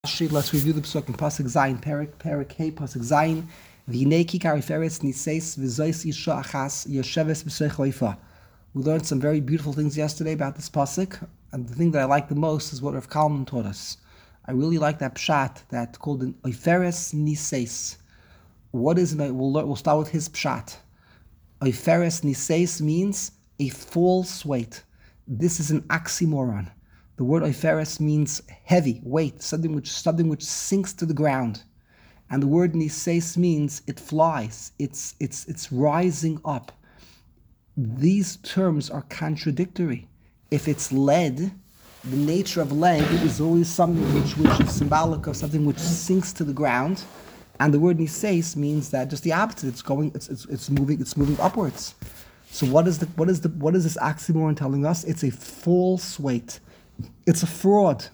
Let's review the Pesach in Pasuk Zayin, Perek Hey, Pasuk Zayin. V'hinei kikar iferes niseis v'zois isha achas yosheves b'sei choifa. We learned some very beautiful things yesterday about this Pasuk, and the thing that I like the most is what Rav Kalman taught us. I really like that pshat that called an iferes niseis. What is it? We'll start with his pshat. Iferes niseis means a false weight. This is an oxymoron. The word oiferes means heavy, weight, something which sinks to the ground. And the word niseis means it flies, it's rising up. These terms are contradictory. If it's lead, the nature of lead is always something which is symbolic of something which sinks to the ground. And the word niseis means that just the opposite, it's moving upwards. So what is this oxymoron telling us? It's a false weight. It's a fraud.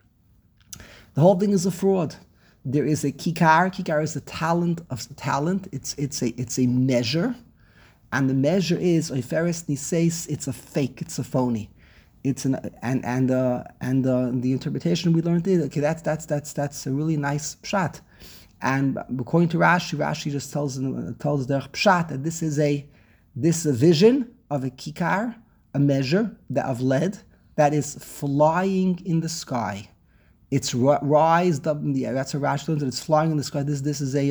The whole thing is a fraud. There is a kikar. Kikar is the talent of talent. It's a measure, and the measure is oiferes niseis. It's a fake. It's a phony. It's the interpretation we learned is okay. That's a really nice pshat. And according to Rashi just tells the pshat that this is a vision of a kikar, a measure of lead that is flying in the sky. It's rised up in the air. That's how Rashi learns that it's flying in the sky. This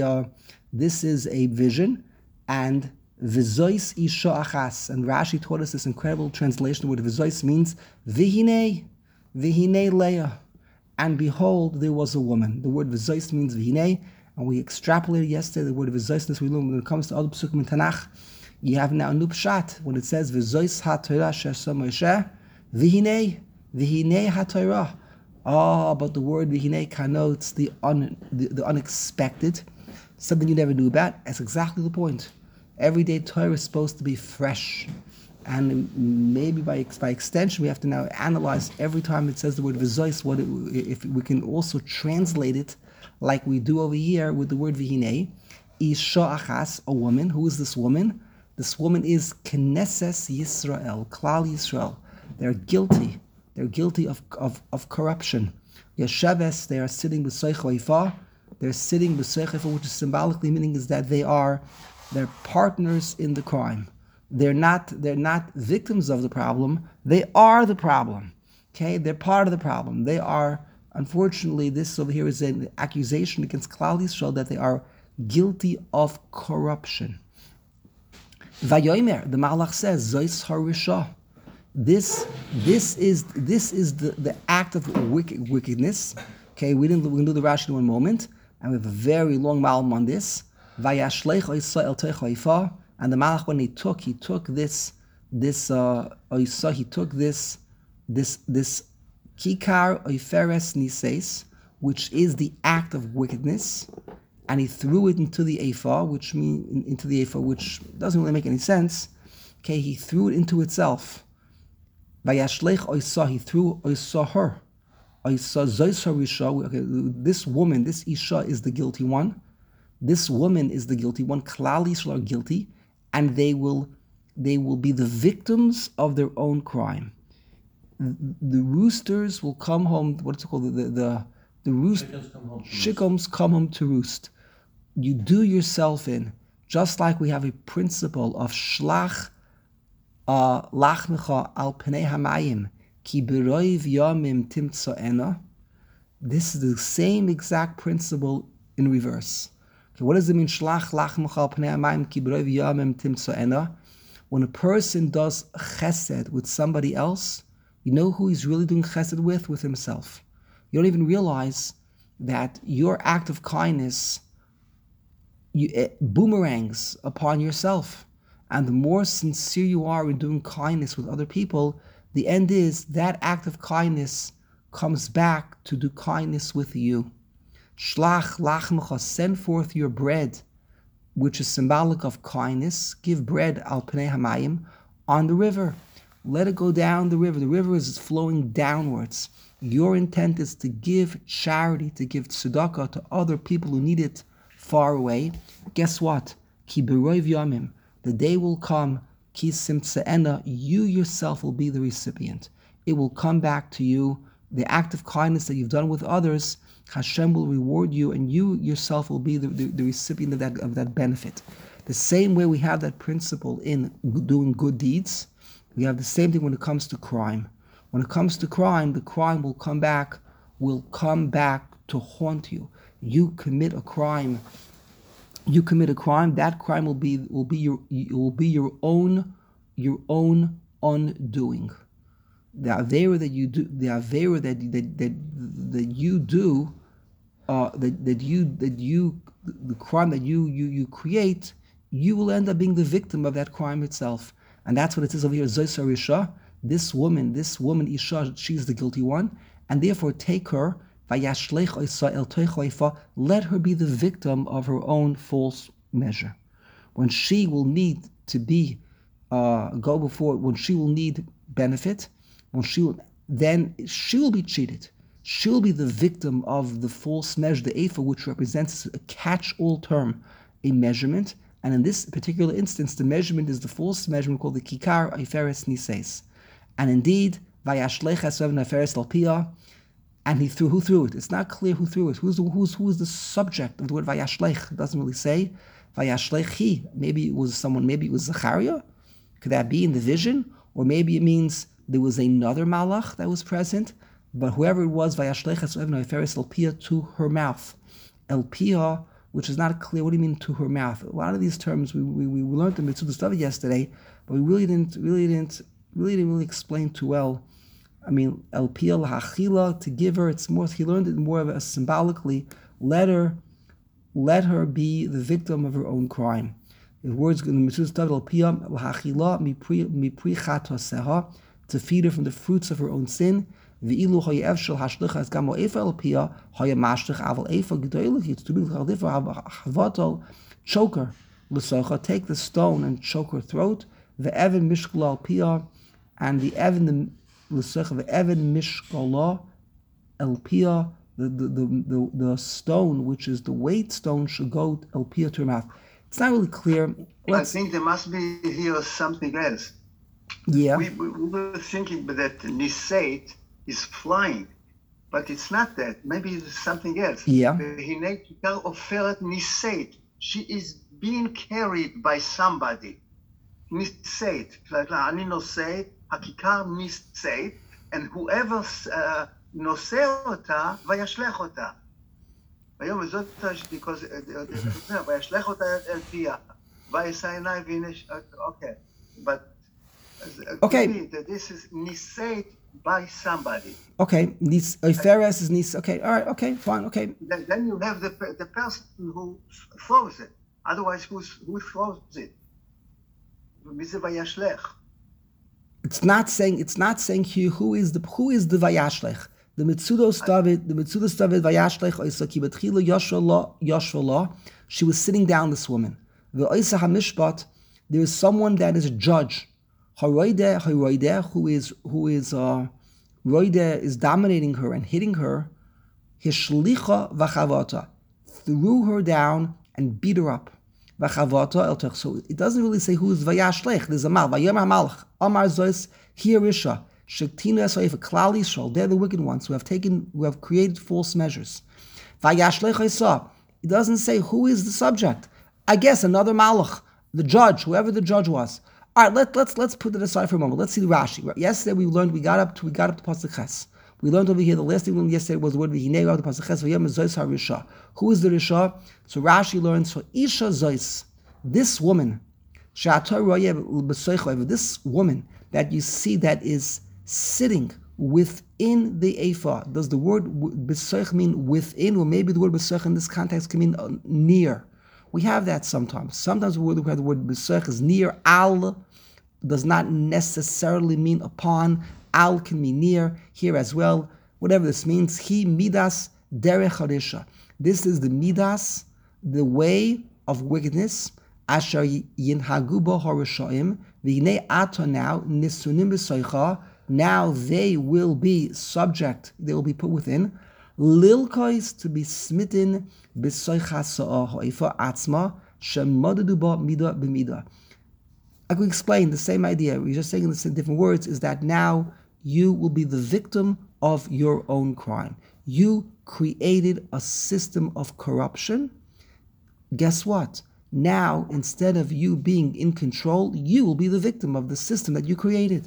is a vision, and v'zois isha achas. And Rashi taught us this incredible translation. The word v'zois means v'hinei leah, and behold, there was a woman. The word v'zois means v'hinei, and we extrapolated yesterday the word v'zoisness we learned when it comes to other psukim in Tanakh. You have now a new pshat when it says v'zois ha-Torah she'asa Moshe. V'hinei ha-Torah. But the word v'hinei connotes the unexpected, something you never knew about. That's exactly the point. Everyday Torah is supposed to be fresh, and maybe by extension we have to now analyze every time it says the word v'zois, if we can also translate it like we do over here with the word v'hinei. Isha achas, a woman. Who is this woman? This woman is Knesses Yisrael, Klal Yisrael. They're guilty. They're guilty of corruption. Yesheves, they are sitting b'sei choifa. They're sitting b'sei choifa, which is symbolically meaning is that they're partners in the crime. They're not victims of the problem. They are the problem. Okay, they're part of the problem. They are, unfortunately, this over here is an accusation against Klal Yisrael that they are guilty of corruption. Vayomer, the Malach says, Zois harisha. This is the act of wickedness. Okay, we can do the Rashi in one moment, and we have a very long malam on this. Vayashlech oisa el techoifa, and the Malach when he took this kikar oiferes niseis, which is the act of wickedness, and he threw it into the ephah, which doesn't really make any sense. Okay, he threw it into itself. Vayashlech oisa, he threw oisa her. Oisa zois harisha. Okay, this woman, this isha is the guilty one. This woman is the guilty one. Klal Yisrael are guilty, and they will be the victims of their own crime. The roosters will come home. What's it called? The roost. Shikoms come home to roost. You do yourself in, just like we have a principle of shlach lachmecha al pnei hamayim ki b'roiv yamim timtzoena. This is the same exact principle in reverse. Okay, what does it mean? Shlach lachmecha al pnei hamayim ki b'roiv yamim timtzoena. When a person does chesed with somebody else, you know who he's really doing chesed with? With himself. You don't even realize that your act of kindness boomerangs upon yourself. And the more sincere you are in doing kindness with other people, the end is that act of kindness comes back to do kindness with you. Shlach lachmecha, send forth your bread, which is symbolic of kindness. Give bread al pnei hamayim, on the river. Let it go down the river. The river is flowing downwards. Your intent is to give charity, to give tzedakah to other people who need it far away. Guess what? Ki b'roiv yamim, the day will come, ki simtzeena, you yourself will be the recipient. It will come back to you the act of kindness that you've done with others, Hashem will reward you, and you yourself will be the recipient of that benefit. The same way we have that principle in doing good deeds, we have the same thing when it comes to crime. When it comes to crime, the crime will come back to haunt you. You commit a crime. That crime will be your own undoing. The avera that you do, the avera that you do, the crime that you create, you will end up being the victim of that crime itself. And that's what it says over here. Zoysa Risha, this woman Isha, she's the guilty one, and therefore take her. Let her be the victim of her own false measure. When she will need to be when she will need benefit, then she will be cheated. She'll be the victim of the false measure, the ephah, which represents a catch-all term, a measurement. And in this particular instance, the measurement is the false measurement called the kikar iferes nises. And indeed, vayashlech hasev neferes alpia, and who threw it? It's not clear who threw it. Who's the subject of the word vayashlech? It doesn't really say. Vayashlech he. Maybe it was someone. Maybe it was Zechariah. Could that be in the vision? Or maybe it means there was another malach that was present. But whoever it was, vayashlech hasev neferes alpia, to her mouth. Elpia, which is not clear. What do you mean to her mouth? A lot of these terms we learned in Mitzvah Study yesterday, but we really didn't explain too well. I mean, el pia lahachila, to give her. It's more. He learned it more of a symbolically. Let her be the victim of her own crime. The words in the Mitzvah Study, el pia lahachila mipri chatoseha, to feed her from the fruits of her own sin. Ve'ilu hayev shel hashlicha as gamo efa el pia hayem mashtich aval efa gedoylech. It's to be chaldifah havatal, choke her l'socha, take the stone and choke her throat. Ve'evan mishkala el pia, and the evan l'socha ve'evan mishkala el pia, the stone which is the weight stone should go el pia to her mouth. It's not really clear. I think there must be here something else. Yeah, we were thinking that nisate is flying, but it's not that. Maybe it's something else. Yeah. She is being carried by somebody. Nisate. Ani noseit, hakikar nisate, and whoever noseh ota, vayashlech ota. Because vayashlech ota el pia. Vayasayinai vinesh. Okay. But okay. This is nisate by somebody. Okay, Iferes is nis. Okay, all right. Okay, fine. Okay. Then you have the person who throws it. Otherwise, who throws it? It's not saying here who is the vayashlech. The Mitzudos David vayashlech oisaki betchila yashvala. She was sitting down. This woman. The oisa hamishpat. There is someone that is a judge. Haroide, who is dominating her and hitting her, hishlicha v'chavata, threw her down and beat her up. V'chavata eltech. So it doesn't really say who is vayashlech. There's a mal. Vayom hamalch. Amar zois hirisha. Shektina esoif klal Yisrael. They're the wicked ones who have created false measures. Vayashlech isa. It doesn't say who is the subject. I guess another malach, the judge, whoever the judge was. All right, let's put it aside for a moment. Let's see the Rashi. Yesterday we got up to Pasuk Ches. We learned over here the last thing we learned yesterday was the word V'hinei up to Pasuk Ches. V'yom zois harisha. Who is the risha? So Rashi learns for Isha zois, this woman, this woman that you see that is sitting within the ephah. Does the word besoich mean within, or maybe the word besoich in this context can mean near? We have that sometimes. Sometimes we have the word besoich is near. Al does not necessarily mean upon. Al can mean near here as well. Whatever this means. He midas derech harisha. This is the midas, the way of wickedness. Asher yinhagu bo harishaim. V'hinei ata now nisunim b'soicha. Now they will be subject. They will be put within. Lilkois, to be smitten, b'soicha sa'ah ha'ifa atzma, shemodadu ba mida b'mida. I could explain the same idea. We're just saying in the same different words, is that now you will be the victim of your own crime. You created a system of corruption. Guess what? Now, instead of you being in control, you will be the victim of the system that you created.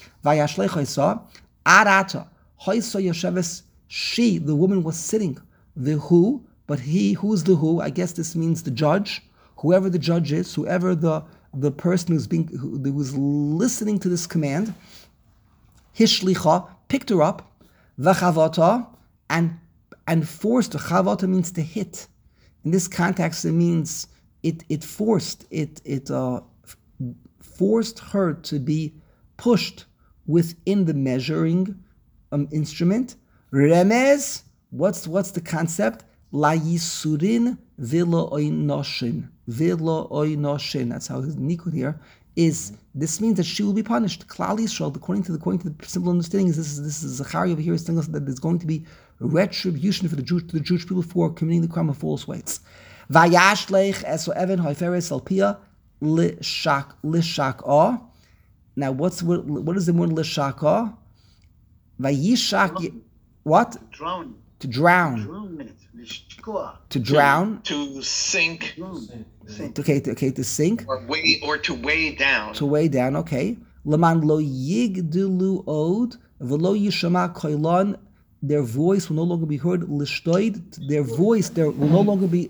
She, the woman, was sitting. The who, but he, who's the who? I guess this means the judge. Whoever the judge is, whoever the person who's listening to this command, hishlicha, picked her up, v'chavata, and forced her. Chavata means to hit. In this context, it means it forced her to be pushed within the measuring instrument. Remez, what's the concept? La yisurin v'lo oinoshin. V'lo oinoshin. That's how his nikud here is. This means that she will be punished. Klal Yisrael, according to the simple understanding, is this is Zachariah over here is telling us that there's going to be retribution for the Jewish people for committing the crime of false weights. Vayashlech eso even hoiferes alpia lishakah. Now, what is the word lishakah? Vayishak, what? Drown. To drown. To drown. To sink. Okay, to sink. Or to weigh down. To weigh down, okay. Laman lo yigdulu od v'lo yishama koilon. Their voice will no longer be heard. Lishdoid, their voice will no longer be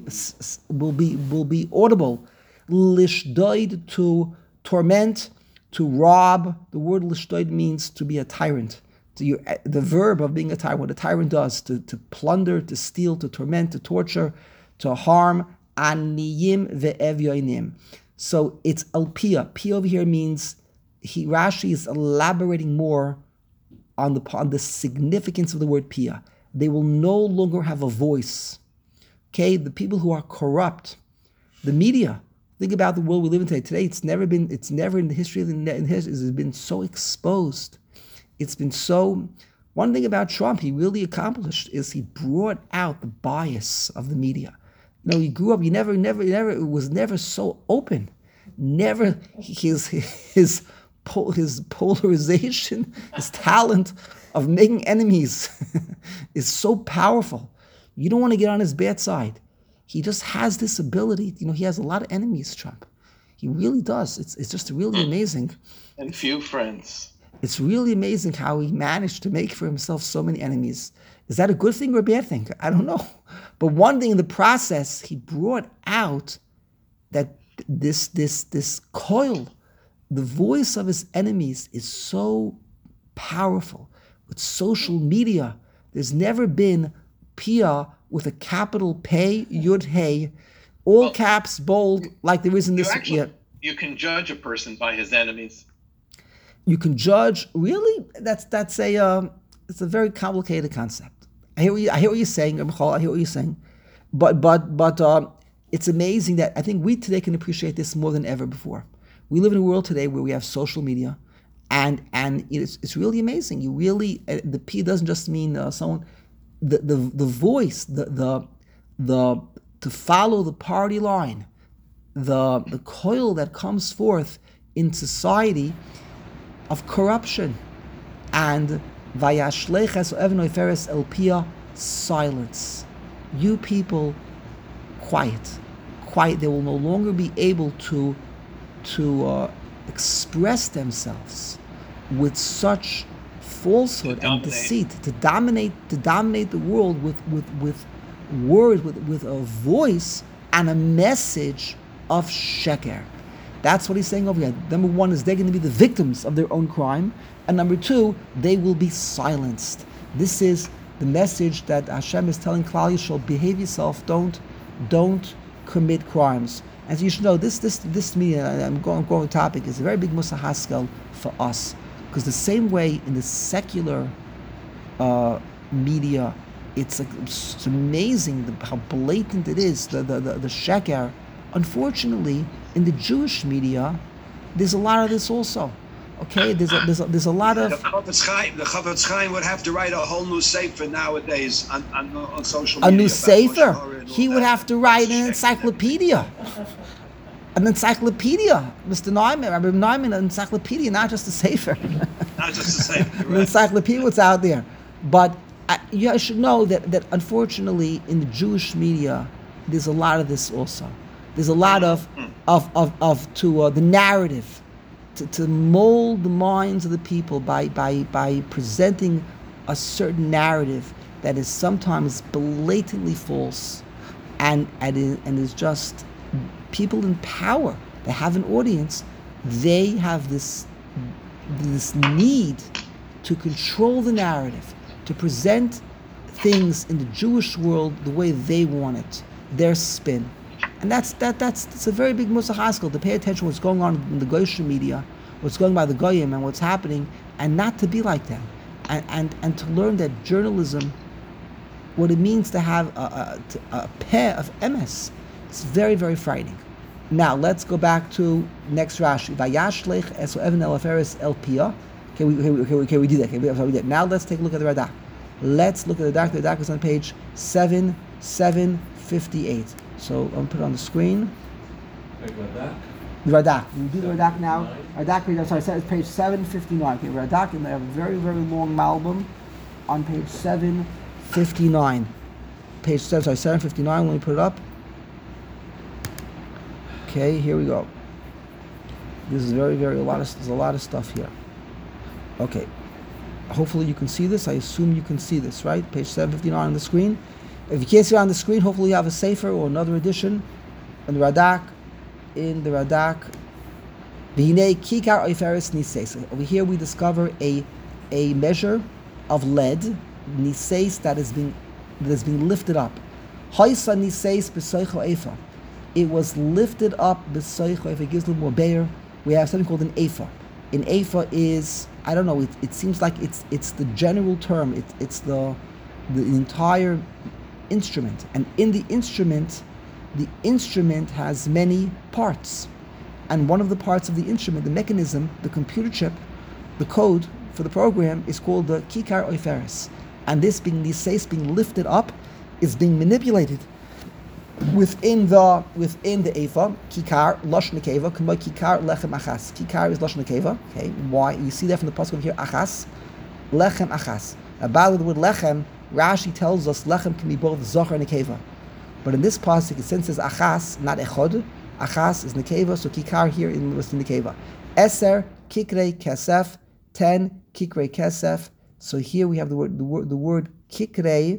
audible. Lishdoid, to torment, to rob. The word lishdoid means to be a tyrant. The verb of being a tyrant, what a tyrant does, to plunder, to steal, to torment, to torture, to harm. Aniyim ve'evyoinim. So it's alpia. Pia over here means Rashi is elaborating more on the significance of the word pia. They will no longer have a voice. Okay, the people who are corrupt, the media. Think about the world we live in today. Today, it's never in the history of it's been so exposed. It's been so. One thing about Trump, he really accomplished is he brought out the bias of the media. He grew up. He it was never so open. Never his polarization, his talent of making enemies is so powerful. You don't want to get on his bad side. He just has this ability. He has a lot of enemies, Trump. He really does. It's just really amazing. And few friends. It's really amazing how he managed to make for himself so many enemies. Is that a good thing or a bad thing? I don't know. But one thing in the process, he brought out that this coil, the voice of his enemies is so powerful. With social media, there's never been Pia with a capital Pei, Yud Hey, all caps, bold, like there is in this. You can judge a person by his enemies. You can judge. Really, it's a very complicated concept. I hear what you're saying, Michal. I hear what you're saying, but it's amazing that I think we today can appreciate this more than ever before. We live in a world today where we have social media, and it's really amazing. You really the P doesn't just mean someone. The voice, the to follow the party line, the coil that comes forth in society of corruption, and vayashlech evnoi feres el pia, silence. You people, quiet. They will no longer be able to express themselves with such falsehood and deceit, to dominate the world with words, with a voice and a message of sheker. That's what he's saying over here. Number one is they're going to be the victims of their own crime, and number two, they will be silenced. This is the message that Hashem is telling Klal Yisrael: behave yourself, don't commit crimes. As you should know, this media, I'm going to topic, is a very big Musa Haskel for us. Because the same way in the secular media, it's amazing how blatant it is, the sheker. Unfortunately, in the Jewish media, there's a lot of this also. Okay, there's a lot of. The Chafetz Chaim would have to write a whole new sefer nowadays on social media. A new sefer. He would have to write an encyclopedia. An encyclopedia, Mr. Neumann, Rabbi Neumann, an encyclopedia, not just a sefer. Not just a sefer. An encyclopedia, what's out there. But you should know that unfortunately in the Jewish media, there's a lot of this also. There's a lot of the narrative, to mold the minds of the people by presenting a certain narrative that is sometimes blatantly false, and is just people in power that have an audience. They have this need to control the narrative, to present things in the Jewish world the way they want it, their spin. And that's a very big Musar Haskell, to pay attention to what's going on in the Goyish media, what's going by the Goyim and what's happening, and not to be like them. And to learn that journalism, what it means to have a pair of MS, it's very, very frightening. Now let's go back to next Rashi. Vayashlech eso even el aferes el pia. Okay, we do that. Okay, we did. Now let's take a look at the Radak. Let's look at the Radak. The Radak is on page 758. So I'm going to put it on the screen. The Radak. We do the Radak now. Radak, it's page 759. Okay, Radak, and they have a very, very long Malbim on page 759. 759. Let me put it up. Okay, here we go. This is there's a lot of stuff here. Okay, hopefully you can see this. I assume you can see this, right? Page 759 on the screen. If you can't see it on the screen, hopefully you have a Sefer or another edition. In the Radak, V'hinei kikar oiferes niseis. Over here we discover a measure of lead, niseis, that is being lifted up. Haisa niseis b'soicho efa. It was lifted up b'soicho efa. It gives a little more bear. We have something called an efa. An efa is, I don't know, it seems like it's the general term. It's the entire instrument. And in the instrument has many parts. And one of the parts of the instrument, the mechanism, the computer chip, the code for the program is called the kikar oiferes. And this being lifted up is being manipulated within the efa. Kikar lashon nekeva, k'mo kikar lechem achas. Kikar is lashon nekeva. Okay, why? You see that from the pasuk here, achas, lechem achas. About the word lechem, Rashi tells us lechem can be both zachar and nekeva. But in this pasuk, it says achas, not echod. Achas is nekeva, so kikar here was the nekeva. Eser kikrei kesef, 10 kikrei kesef. So here we have the word kikrei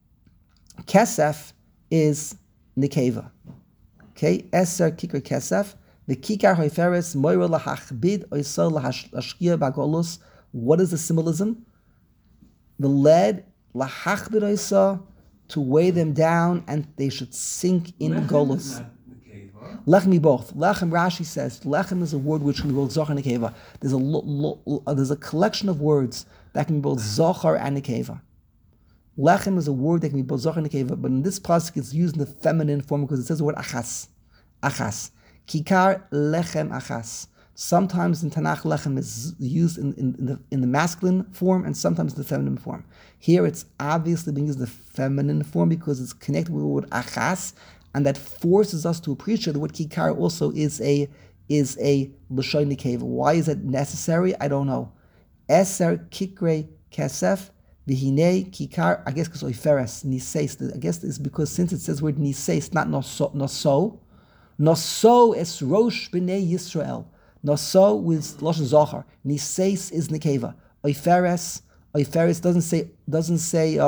kesef is nekeva. Okay, Eser kikar kesef, the kikar hoiferes moira lahachbid oisol lahashkia bagolus. What is the symbolism? The lead lahachbid oisa, to weigh them down, and they should sink in golus. Lechem both. Lechem, Rashi says, lechem is a word which can be both zochar and nekeva. There's a collection of words that can be both zochar and nekeva. Lechem is a word that can be both zochar and nekeva, but in this pasuk it's used in the feminine form because it says the word achas. Achas. Kikar lechem achas. Sometimes in Tanakh lechem is used in the masculine form and sometimes in the feminine form. Here it's obviously being used in the feminine form because it's connected with the word achas, and that forces us to appreciate that what kikar also is a l'shoy nekeva. Why is that necessary? I don't know. Eser kikrei kesef v'hinei kikar. I guess because oiferes niseis. I guess it's because since it says word niseis, not noso. Noso es rosh b'nei Yisrael. Noso with lashon zachar. Niseis is nekeva. Oiferes doesn't say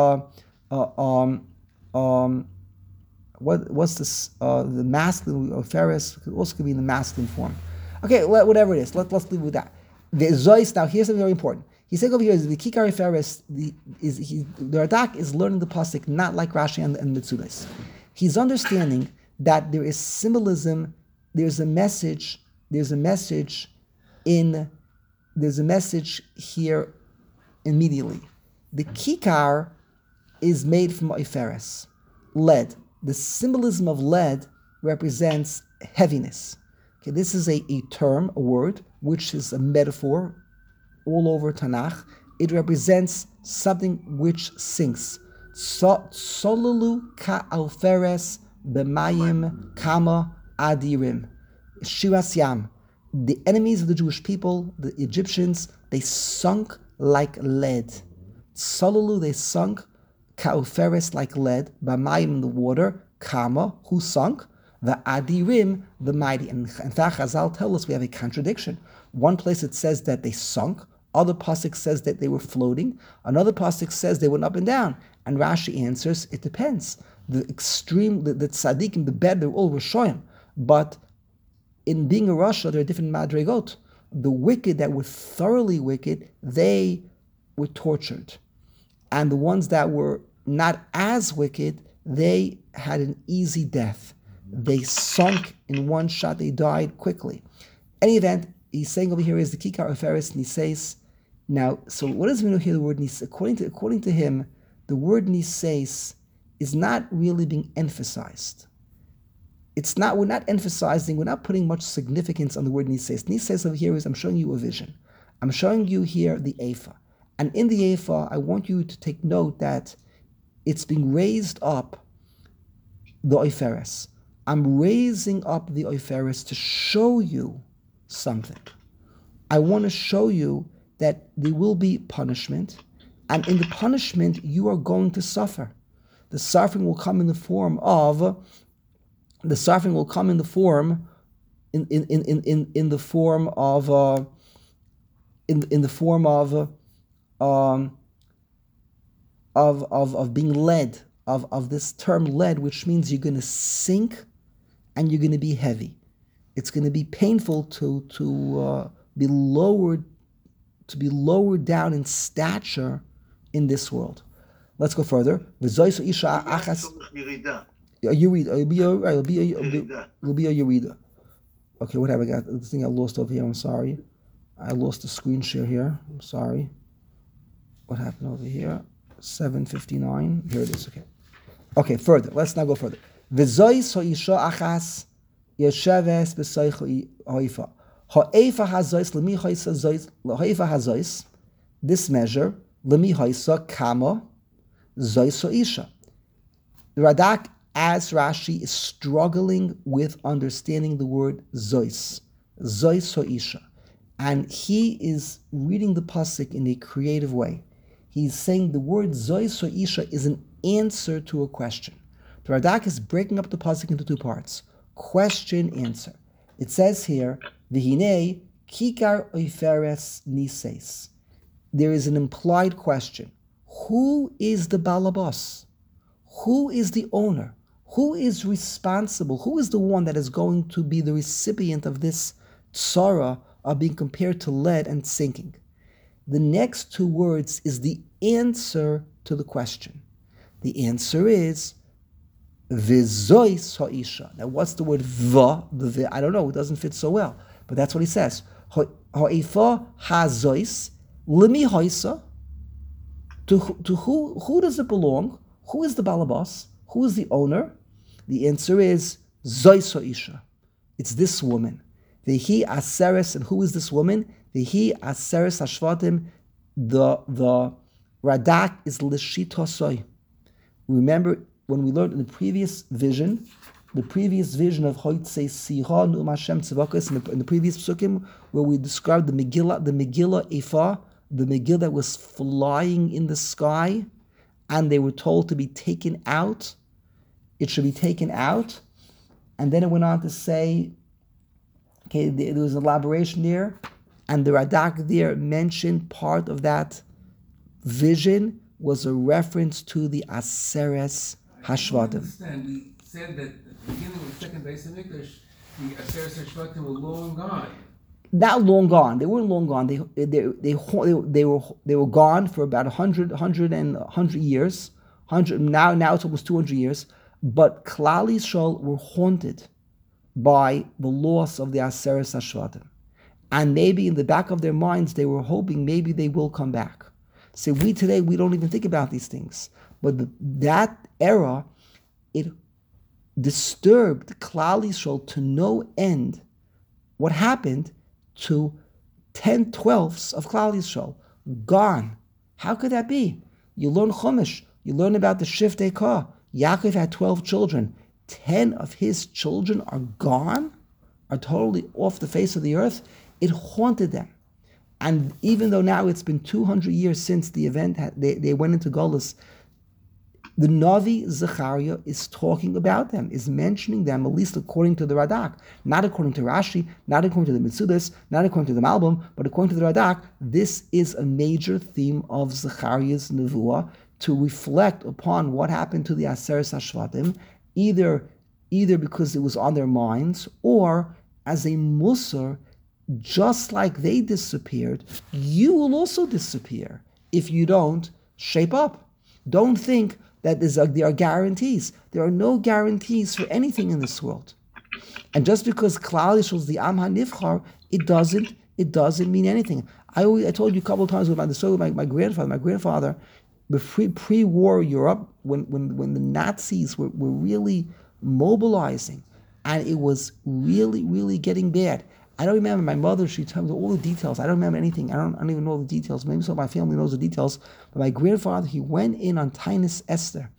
what's this? The masculine oiferes also could be in the masculine form. Okay, whatever it is, let's leave with that. The zois. Now here's something very important. He's saying over here is the kikar oiferes. The Radak is learning the pasuk not like Rashi and Mitzudas. He's understanding that there is symbolism. There's a message here immediately. The kikar is made from oiferes, lead. The symbolism of lead represents heaviness. Okay, this is a term, a word, which is a metaphor all over Tanakh. It represents something which sinks. Solulu ka alferes b'mayim kama adirim. Shiras Yam. The enemies of the Jewish people, the Egyptians, they sunk like lead. Salalu, they sunk, ka'uferes, like lead, b'mayim, in the water, kama, who sunk, the adirim, the mighty. And in fact, Chazal tell us we have a contradiction. One place it says that they sunk, other pasuk says that they were floating, another pasuk says they went up and down. And Rashi answers, it depends. The extreme, the tzaddikim, the bad, they're all Rishoyim. But in being a Rasha, there are different madrigot. The wicked that were thoroughly wicked, they were tortured. And the ones that were not as wicked, they had an easy death. They sunk in one shot, they died quickly. Any event, he's saying over here is the Kikar Oferes Niseis. Now, so what does it mean here, the word Niseis? According to him, the word Niseis is not really being emphasized. We're not emphasizing, we're not putting much significance on the word Niseis. Niseis over here is, I'm showing you a vision. I'm showing you here the Ephah. And in the Ephah, I want you to take note that it's being raised up, the Oferes. I'm raising up the Oferes to show you something. I want to show you that there will be punishment, and in the punishment, you are going to suffer. The suffering will come in the form of in the form of being led, of this term led, which means you're going to sink and you're going to be heavy. It's going to be painful to be lowered down in stature in this world. Let's go further. You read. It'll be a Yerida. Okay, what have I got? This thing I lost over here. I'm sorry. I lost the screen share here. I'm sorry. What happened over here? 7:59. Here it is. Okay, further. Let's now go further. V'zois ha'isha achas yesheves b'soich ha'oifa. Ha'oifa hazois l'mi ha'isa zois ha'oifa hazois. This measure l'mi ha'isa kama zois ha'isha. The Radak, as Rashi, is struggling with understanding the word zois ha'isha, and he is reading the pasuk in a creative way. He's saying the word zois ha'isha is an answer to a question. The Radak is breaking up the pasuk into two parts: question, answer. It says here, "V'hinei kikar oiferes niseis." There is an implied question: who is the balabas? Who is the owner? Who is responsible? Who is the one that is going to be the recipient of this tzara of being compared to lead and sinking? The next two words is the answer to the question. The answer is v'zois ha'isha. Now, what's the word va? I don't know. It doesn't fit so well, but that's what he says. Ha'efa hazois limi ha'isa. To who does it belong? Who is the balabas? Who is the owner? The answer is zois ha'isha. It's this woman. Vehi aseres, and who is this woman? Vehi aseres hashvatim. The Radak is l'shitosoi. Remember when we learned in the previous vision of Hoitzei Siha Nu'um Hashem Tzavakas in the previous psukim, where we described the Megillah Ephah, the Megillah that was flying in the sky, and they were told to be taken out. It should be taken out. And then it went on to say, okay, there was an elaboration there, and the Radak there mentioned part of that vision was a reference to the Aseres Hashvatim. We said that at the beginning of the second Beis Hamikdash, the Aseres Hashvatim were long gone. Not long gone. They weren't long gone. They were gone for about 100 years. Now it's almost 200 years. But Klal Yisrael were haunted by the loss of the Aseres Hashvatim, and maybe in the back of their minds they were hoping maybe they will come back. So we today don't even think about these things. But that era, it disturbed Klal Yisrael to no end. What happened to 10/12 of Klal Yisrael? Gone. How could that be? You learn Chumash. You learn about the Shiftei Ka. Yaakov had 12 children. 10 of his children are gone, are totally off the face of the earth. It haunted them. And even though now it's been 200 years since the event, they went into Golus, the Navi Zechariah is talking about them, is mentioning them, at least according to the Radak. Not according to Rashi, not according to the Mitzudas, not according to the Malbim, but according to the Radak. This is a major theme of Zechariah's Nevuah, to reflect upon what happened to the Aseres HaShvatim, either because it was on their minds, or as a Musar, just like they disappeared, you will also disappear if you don't shape up. Don't think that there are guarantees. There are no guarantees for anything in this world. And just because Klal Yisrael is the Am HaNivchar, it doesn't mean anything. I told you a couple of times about the story with my grandfather. My grandfather, pre-war Europe, when the Nazis were really mobilizing, and it was really, really getting bad. I don't remember. My mother, she told me all the details. I don't remember anything. I don't even know the details. Maybe some of my family knows the details. But my grandfather, he went in on Tainus Esther.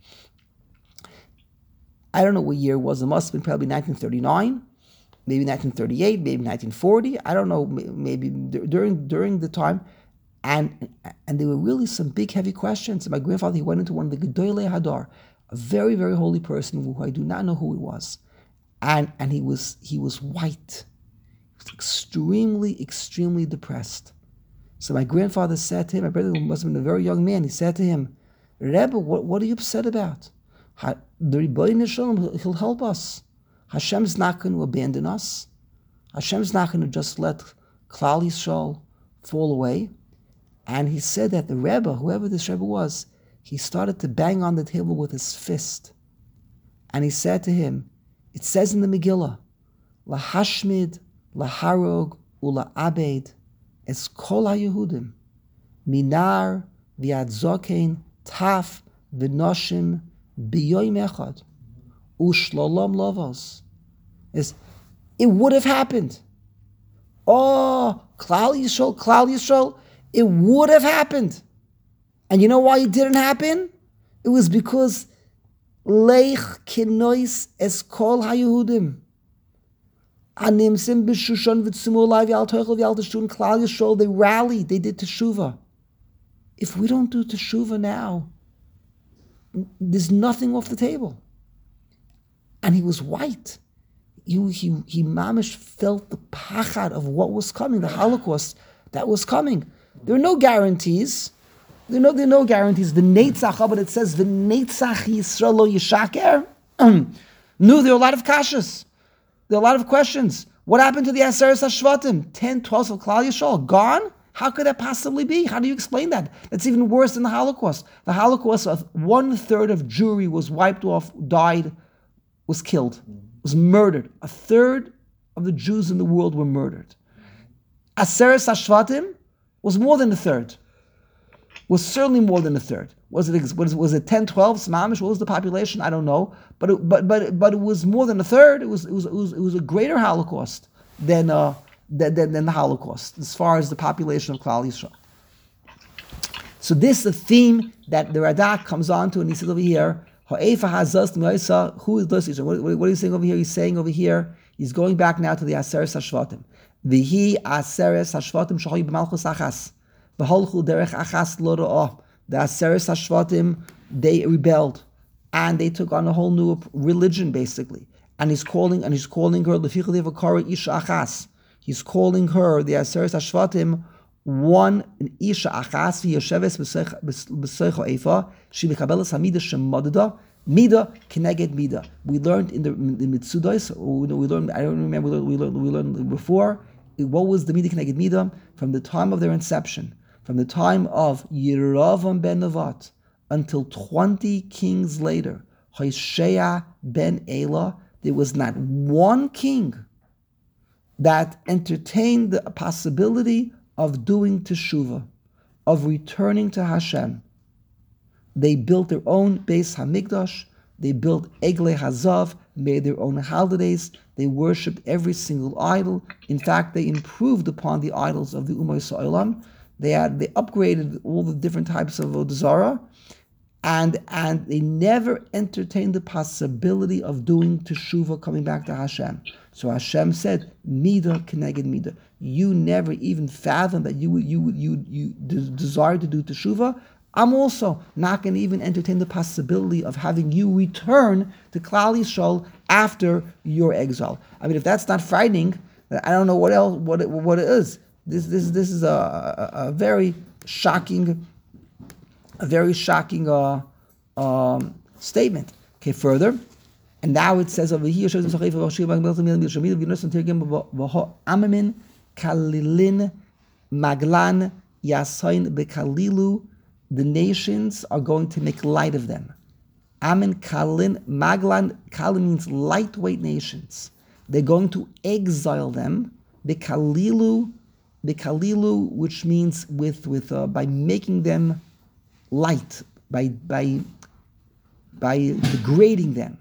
I don't know what year it was. It must have been probably 1939, maybe 1938, maybe 1940. I don't know. Maybe during the time, and there were really some big, heavy questions. And my grandfather, he went into one of the Gedolei Hadar, a very, very holy person who I do not know who he was, and he was white. Extremely, extremely depressed. So my grandfather said to him, my brother must have been a very young man, he said to him, Rebbe, what are you upset about? The Rebbeinu Shalom, he'll help us. Hashem's not going to abandon us. Hashem's not going to just let Klal Yisrael fall away. And he said that the Rebbe, whoever this Rebbe was, he started to bang on the table with his fist. And he said to him, it says in the Megillah, Lahashmid, Laharog Ula'abed es kol haYehudim minar v'ad zokein taf v'noshim b'yoyim echad u'shlolam lovos. It would have happened. Oh, Klal Yisrael, it would have happened. And you know why it didn't happen? It was because Leich kinois es kol haYehudim. They rallied, they did teshuvah. If we don't do teshuvah now, there's nothing off the table. And he was white. He mamish felt the pachad of what was coming, the Holocaust that was coming. There are no guarantees. There are no guarantees. The Neitzach, but it says the Neitzach Yisrael lo yishaker. No, there are a lot of kashas. There are a lot of questions. What happened to the Aseres HaShvatim? 10, 12 of Klal Yisrael gone? How could that possibly be? How do you explain that? That's even worse than the Holocaust. The Holocaust, 1/3 of Jewry was wiped off, died, was killed, was murdered. 1/3 of the Jews in the world were murdered. Aseres HaShvatim was more than 1/3. Was certainly more than 1/3. Was it 10, 12? Smamish? What was the population? I don't know. But it was more than 1/3. It was a greater Holocaust than the Holocaust as far as the population of Klal Yisrael. So this is the theme that the Radak comes on to, and he says over here, who is this? What is he saying over here? He's saying over here, he's going back now to the Aseres HaShvatim. V'hi Aseres HaShvatim shahoy b'malchus achas. V'holchu derech achas lo ra'ah. The Aseres HaShvatim, they rebelled, and they took on a whole new religion, basically. And he's calling her Leficha Devakara Isha Achas. He's calling her, the Aseres HaShvatim, one Isha Achas v'yosheves b'seicha Eifa she mekabelas hamida shemadada mida keneged mida. We learned in the Mitzudos. We learned. I don't remember. We learned before. What was the mida keneged mida? From the time of their inception, from the time of Yeravam ben Nevat until 20 kings later, Hoshea ben Elah, there was not one king that entertained the possibility of doing teshuvah, of returning to Hashem. They built their own Beis Hamikdash, they built Eglei Hazav, made their own holidays, they worshipped every single idol. In fact, they improved upon the idols of the Umay Sa'olam. They upgraded all the different types of Avodah Zarah, and they never entertained the possibility of doing teshuvah, coming back to Hashem. So Hashem said, "Midah keneged midah." You never even fathomed that you desire to do teshuvah. I'm also not going to even entertain the possibility of having you return to Klal Yisrael after your exile. I mean, if that's not frightening, I don't know what else. What it is. This is a very shocking, statement. Okay, further, and now it says over here, Amamin kalilin maglan yasain bekalilu. The nations are going to make light of them. Amin kalin maglan. Kalin means lightweight nations. They're going to exile them. Bekalilu, which means by making them light, by degrading them.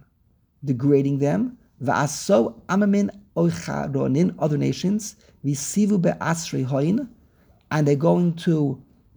Va'aso amamin oicharonin, other nations, visivu be'asrei hoin, and they're going to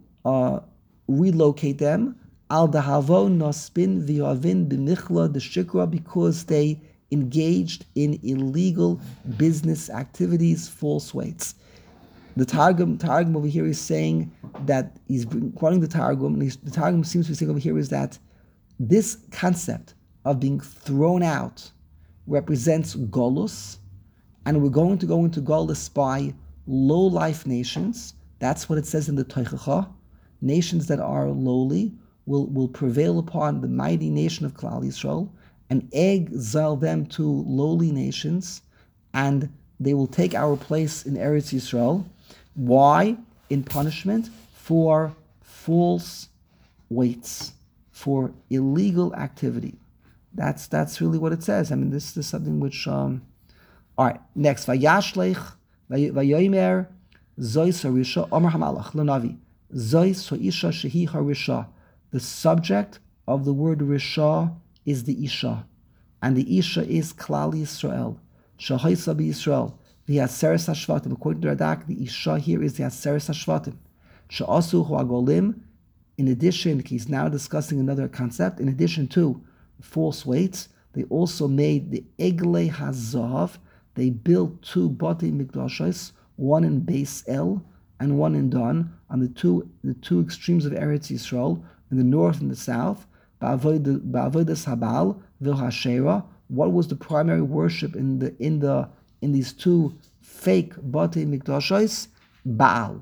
relocate them. Al dahavon nospin v'yavin b'michla d'shikra, because they engaged in illegal business activities, false weights. The Targum over here is saying that he's quoting the Targum, and the Targum seems to be saying over here is that this concept of being thrown out represents Golus, and we're going to go into Golus by low-life nations. That's what it says in the Teichacha. Nations that are lowly will prevail upon the mighty nation of Klal Yisrael and exile them to lowly nations, and they will take our place in Eretz Yisrael. Why? In punishment for false weights, for illegal activity. That's really what it says. I mean, this is something which. All right. Next, Vayashlech Vayomer Zois Harisha Omer Hamalach Lenavi Zois Soisha Shehi Harisha. The subject of the word Risha is the Isha, and the Isha is Klal Yisrael. Shahaisa Yisrael. The Aseres Hashvatim. According to Radak, the Isha here is the Aseres Hashvatim. Sha'asu Huagolim. In addition, he's now discussing another concept. In addition to false weights, they also made the Eglei Hazav. They built two Batei Mikdashos, one in Beis El and one in Dan, on the two extremes of Eretz Yisrael, in the north and the south. Ba'avodas Habal v'Hashera. What was the primary worship in these two fake Batei Mikdashos? Baal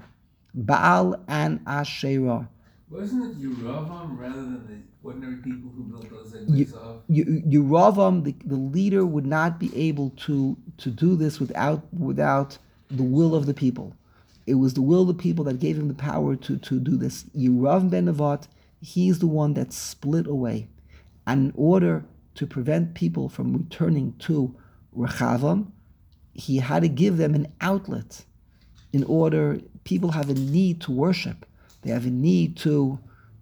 and Asherah. Wasn't it Yeravam rather than the ordinary people who built those things? Yeravam, the leader, would not be able to do this without the will of the people. It was the will of the people that gave him the power to do this. Yeravam ben Nevat, he's the one that split away. And in order to prevent people from returning to Rechavam, he had to give them an outlet. In order, people have a need to worship. They have a need to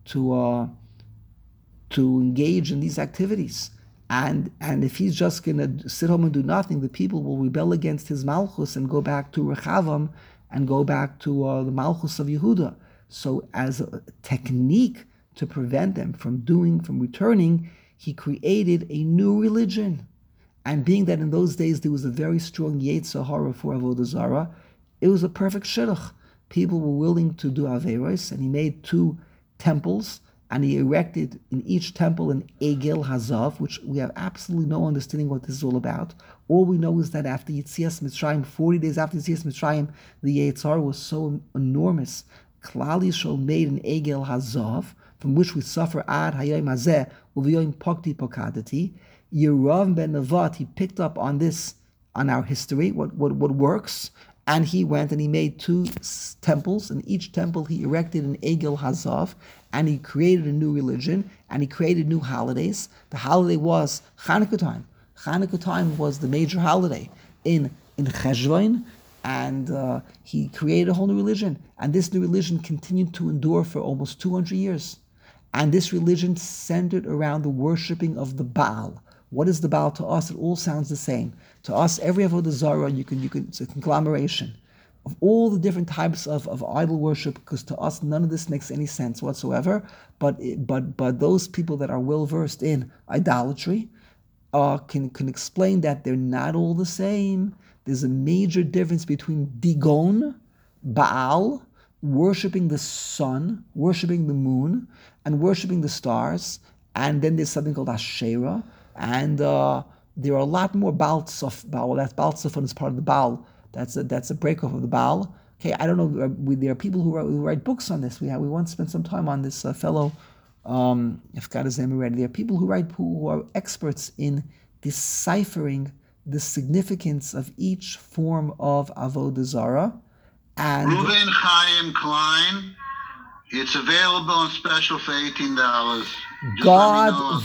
engage in these activities. And if he's just going to sit home and do nothing, the people will rebel against his Malchus and go back to Rechavam and go back to the Malchus of Yehuda. So as a technique to prevent them from returning, he created a new religion. And being that in those days there was a very strong Yetzer Hara for Avodah Zarah, it was a perfect shidduch. People were willing to do Averos, and he made two temples, and he erected in each temple an Egel Hazav, which we have absolutely no understanding what this is all about. All we know is that after Yetzias Mitzrayim, 40 days after Yetzias Mitzrayim, the Yetzer Hara was so enormous. Klal Yisrael made an Egel Hazav, from which we suffer ad hayom hazeh uviyoim pokti pokadati. Yeravam ben Nevat, he picked up on this, on our history, what works, and he went and he made two temples. In each temple he erected an Egel Hazav, and he created a new religion, and he created new holidays. The holiday was Chanukah time. Chanukah time was the major holiday in Cheshvan, and he created a whole new religion. And this new religion continued to endure for almost 200 years. And this religion centered around the worshipping of the Baal. What is the Baal to us? It all sounds the same. To us, every Avodah Zarah, it's a conglomeration. of all the different types of idol worship, because to us none of this makes any sense whatsoever. But those people that are well versed in idolatry can explain that they're not all the same. There's a major difference between Digon, Baal, worshipping the sun, worshipping the moon, and worshipping the stars. And then there's something called Asherah, and there are a lot more Baal Tzaf. Well, that's Baal Tzafon is part of the Baal. That's a breakoff of the Baal. Okay, I don't know. There are people who write books on this. We once spent some time on this fellow. I've got his name already. There are people who are experts in deciphering the significance of each form of avodah zarah. And Reuven Chaim Klein, it's available on special for $18. God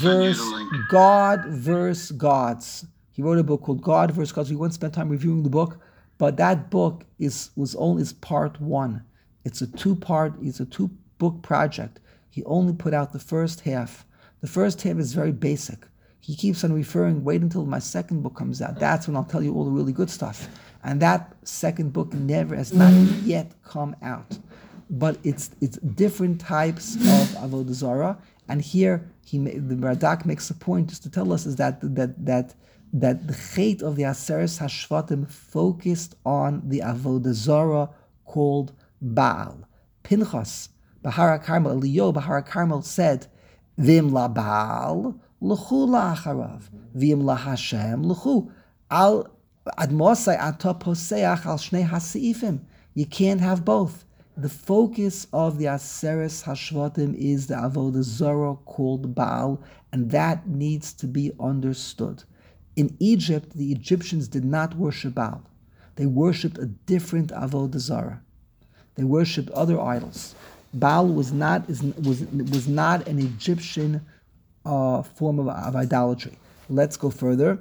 verse Gods. He wrote a book called God verse Gods. We once spent time reviewing the book, but that book is part one. It's a two-book project. He only put out the first half. The first half is very basic. He keeps on referring, wait until my second book comes out. That's when I'll tell you all the really good stuff. And that second book has not yet come out. But it's different types of avodah zarah. And here the Radak makes a point just to tell us is that the chait of the Aseres Hashvatim focused on the avodah zarah called Baal. Pinchas, Bahar HaKarmel, Eliyahu Bahar HaKarmel said, Vim la Baal, l'chu la'acharav, vim la Hashem, l'chu. Al admosai ata poseach al shnei ha'seifim. You can't have both. The focus of the Aseres Hashvatim is the avodah zarah called Baal, and that needs to be understood. In Egypt, the Egyptians did not worship Baal. They worshipped a different avodah zarah. They worshipped other idols. Baal was not an Egyptian form of idolatry. Let's go further.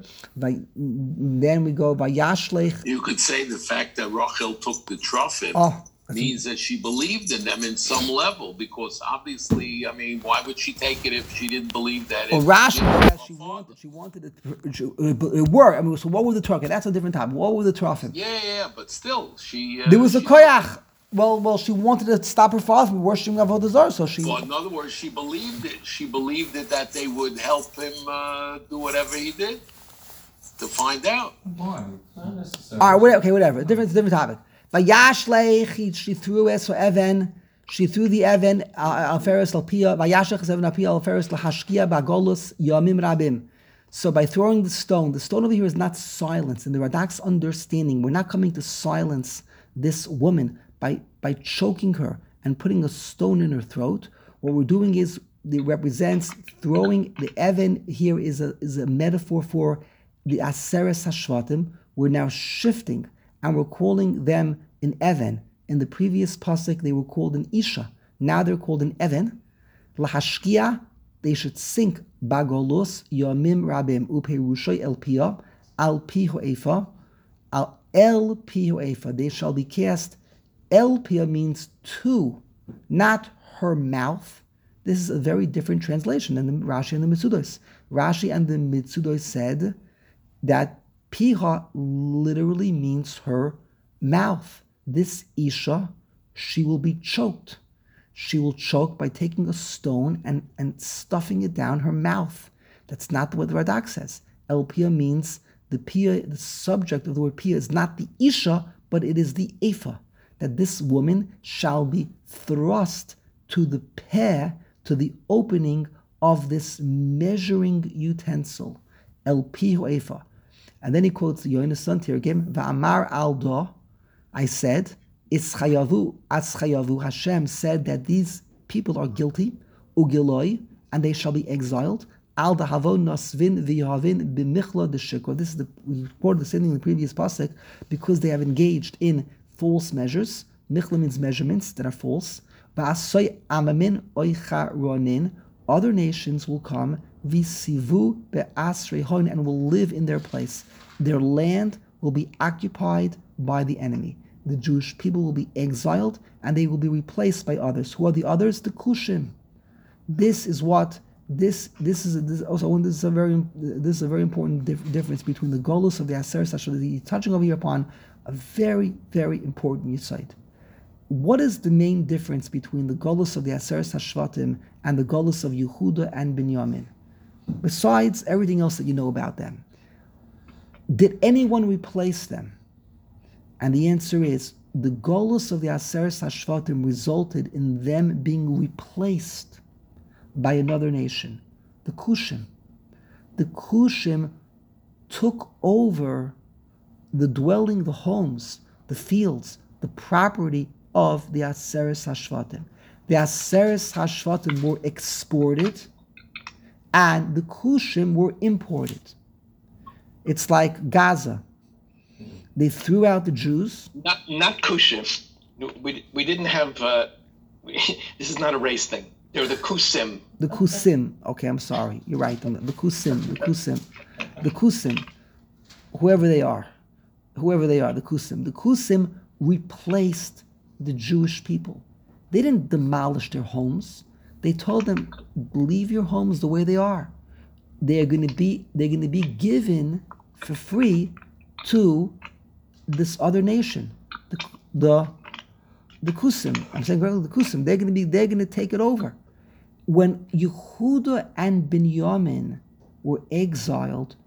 Then we go Vayashlech. You could say the fact that Rachel took the Trophim means that she believed in them in some level, because obviously, I mean, why would she take it if she didn't believe that? Well, Rashi says she wanted it. It worked. I mean, so what were the Trophim? That's a different topic. What were the Trophim? Yeah, but still, she. There was a koyach. Well, she wanted to stop her father from worshiping avodah zarah, so she. Well, in other words, she believed it. She believed it that they would help him do whatever he did to find out. Why? Not necessarily. All right, whatever. Different topic. Vayashlech, she threw it, so Evan, she threw the Evan al Feres al Pia. Vayashlech is Evan al Pia al Feres lahashkia bagolus yamim rabim. So by throwing the stone over here is not silence. In the Radak's understanding, we're not coming to silence this woman by choking her and putting a stone in her throat. What we're doing is it represents throwing the Evan here is a metaphor for the Aseres Hashvatim. We're now shifting and we're calling them an Evan. In the previous pasuk they were called an Isha. Now they're called an Evan. Lahashkia, they should sink bagolus yamim rabim uperushay el pia al pihu efa al el pihu efa. They shall be cast. El pia means to, not her mouth. This is a very different translation than the Rashi and the Mitzudos. Rashi and the Mitzudos said that piha literally means her mouth. This Isha, she will be choked. She will choke by taking a stone and stuffing it down her mouth. That's not what the Radak says. El pia means the subject of the word pia is not the Isha, but it is the Ephah. That this woman shall be thrust to the peh, to the opening of this measuring utensil. El pihu ephah. And then he quotes the Yonasan Tirgim, Va'amar aldo, I said, Ischayavu, Aschayavu, Hashem said that these people are guilty, ugiloi, and they shall be exiled. Al dahavon nosvin v'yahavin b'michla d'shikra. This is we quoted the same thing in the previous pasuk, because they have engaged in false measures. Michla means measurements that are false. V'asoy amamin oicha ronin. Other nations will come, v'sivu be'asrei hon, and will live in their place. Their land will be occupied by the enemy. The Jewish people will be exiled, and they will be replaced by others. Who are the others? The Kushim. This is what This is a very important difference between the Golus of the Aseret Hashvatim. He's touching over here upon a very, very important insight. What is the main difference between the Golus of the Aseret Hashvatim and the Golus of Yehuda and Binyamin? Besides everything else that you know about them, did anyone replace them? And the answer is, the Golus of the Aseret Hashvatim resulted in them being replaced by another nation, the Kushim. The Kushim took over the dwelling, the homes, the fields, the property of the Aseret Hashvatim. The Aseret Hashvatim were exported, and the Kushim were imported. It's like Gaza. They threw out the Jews. Not Kushim. We didn't have. This is not a race thing. They're the Kusim. The Kusim. Okay, I'm sorry. You're right. The Kusim. Whoever they are, the Kusim. The Kusim replaced the Jewish people. They didn't demolish their homes. They told them, leave your homes the way they are. They're going to be given for free to this other nation, the Kusim. I'm saying the Kusim. They're going to take it over. When Yehuda and Binyamin were exiled,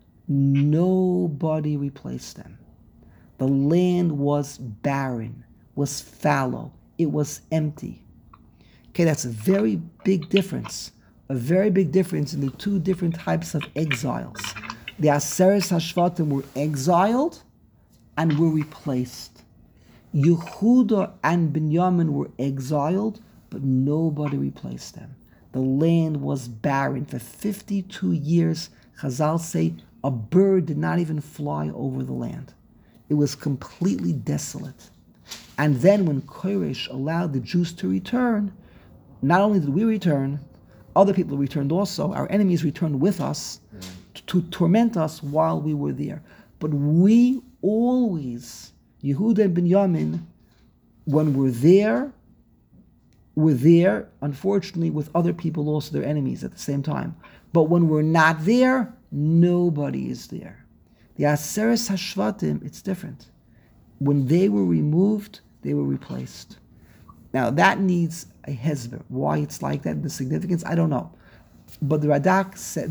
nobody replaced them. The land was barren, was fallow, it was empty. Okay, that's a very big difference. A very big difference in the two different types of exiles. The Aseret Hashvatim were exiled and were replaced. Yehuda and Binyamin were exiled, but nobody replaced them. The land was barren. For 52 years, Chazal say, a bird did not even fly over the land. It was completely desolate. And then when Koresh allowed the Jews to return, not only did we return, other people returned also. Our enemies returned with us to torment us while we were there. But we always, Yehuda and Binyamin, when we're there, unfortunately, with other people also, their enemies at the same time. But when we're not there, nobody is there. The Aseret Hashvatim, it's different. When they were removed, they were replaced. Now that needs a hezber. Why it's like that, the significance, I don't know. But the Radak said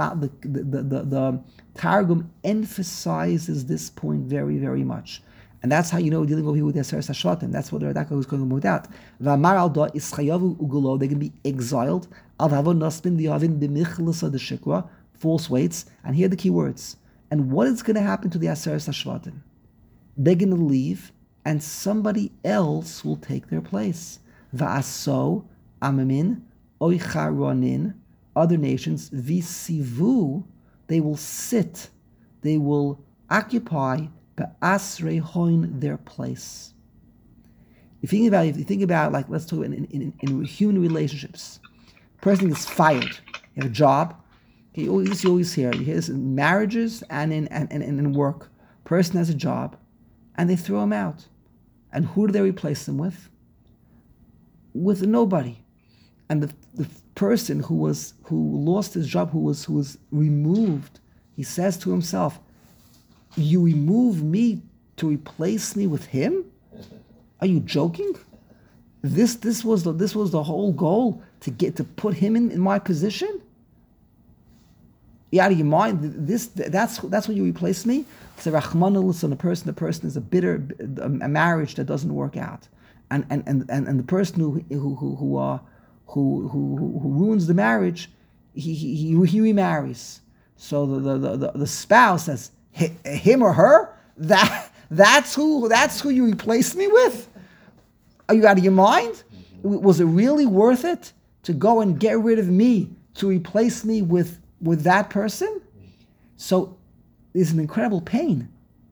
the Targum emphasizes this point very, very much. And that's how you know dealing over here with the Aseret Hashvatim. That's what the Radak was going to point out. V'amar al da ischayavu ugulo, they're going to be exiled. Al havon nasbin v'yavin b'michlasa de shikra, false weights. And here are the key words. And what is going to happen to the Aseret Hashvatim? They're going to leave, and somebody else will take their place. Va'aso amamin oicharonin, other nations, visivu, they will sit, they will occupy ba'asrei hoin, their place. If you think about like, let's talk in human relationships. A person is fired. You have a job. Okay, you always hear this in marriages and in work. Person has a job, and they throw him out. And who do they replace them with? With nobody. And the person who lost his job, who was removed, he says to himself, "You remove me to replace me with him? Are you joking? This was the whole goal, to put him in my position? You out of your mind? That's what you replace me?" It's a Rahman, the person is a marriage that doesn't work out, and the person who ruins the marriage, he remarries. So the spouse says, him or her, that's who you replaced me with? Are you out of your mind? Was it really worth it to go and get rid of me to replace me with that person? So there's an incredible pain.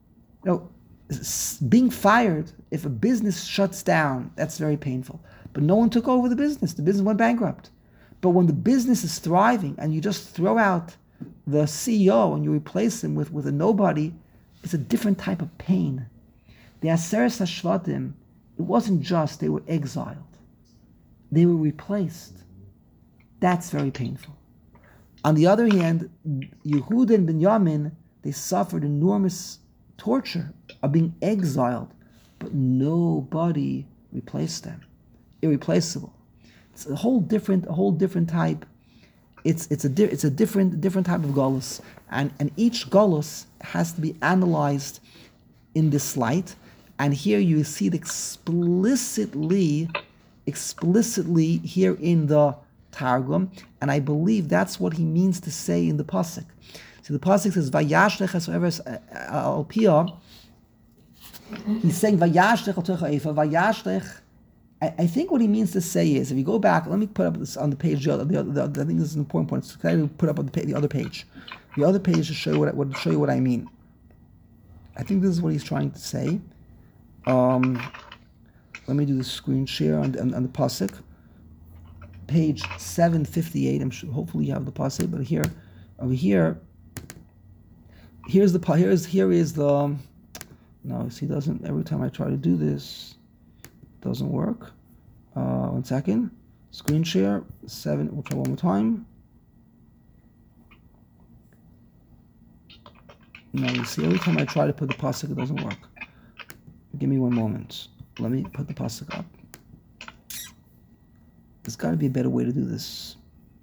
Being fired, if a business shuts down, that's very painful. But no one took over the business. The business went bankrupt. But when the business is thriving and you just throw out the CEO and you replace him with a nobody, it's a different type of pain. The Aseret Hashvatim, it wasn't just they were exiled. They were replaced. That's very painful. On the other hand, Yehuda and Binyamin, they suffered enormous torture of being exiled, but nobody replaced them. Irreplaceable. It's a whole different type. It's a different type of galus, and each galus has to be analyzed in this light. And here you see it explicitly here in the Targum, and I believe that's what he means to say in the pasuk. So the pasuk says Vayashlech al pia. He's saying Vayashlech al techa efa. Vayashlech. I think what he means to say is, if you go back, let me put up this on the page. I think this is an important point. So can I put up on the other page? The other page to show you what I mean. I think this is what he's trying to say. Let me do the screen share on the pasuk. Page 758. I'm sure, hopefully you have the pasuk, but over here. Here is the. No, see, doesn't. Every time I try to do this, it doesn't work. 1 second. Screen share 7. We'll try one more time. No, you see, every time I try to put the pasuk, it doesn't work. Give me one moment. Let me put the pasuk up. There's got to be a better way to do this.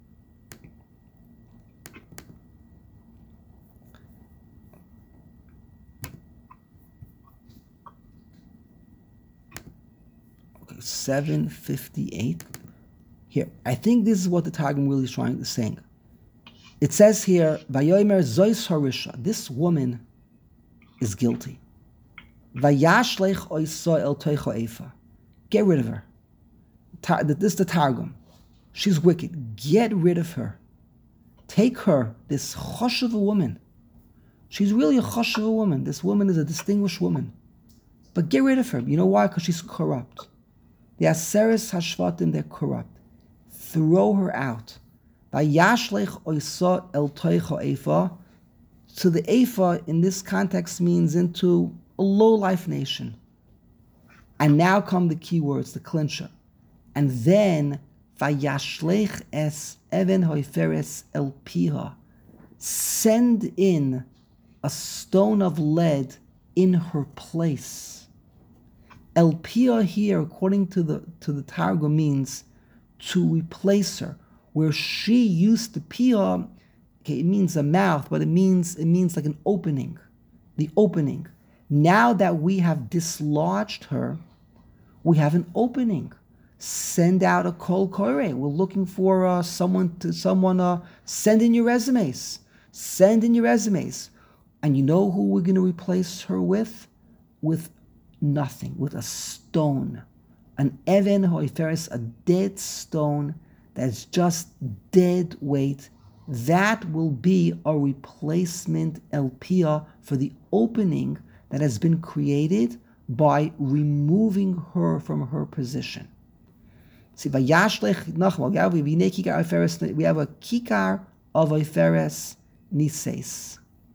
Okay, 758. Here, I think this is what the Targum really is trying to say. It says here, Vayomer Zois Harisha. This woman is guilty. Vayashlech oiso el teicha efa. Get rid of her. This is the Targum. She's wicked. Get rid of her. Take her, this choshev woman. She's really a choshev woman. This woman is a distinguished woman. But get rid of her. You know why? Because she's corrupt. The Aseres Hashvatim, they're corrupt. Throw her out. Vayashlech oiso el teicha efa. So the efa in this context means into a low-life nation. And now come the key words, the clincher. And then, Vayashlech es even hoiferes el piha. Send in a stone of lead in her place. El piha here, according to the Targum, means to replace her. Where she used to piha, okay, it means a mouth, but it means like an opening. The opening. Now that we have dislodged her, we have an opening. Send out a kol koreh. We're looking for someone. Send in your resumes. Send in your resumes. And you know who we're going to replace her with? With nothing. With a stone. An even hoiferes, a dead stone that's just dead weight. That will be a replacement el pia for the opening that has been created by removing her from her position. See, by Yashlech Nachmal, we have a kikar of Oiferes Nises.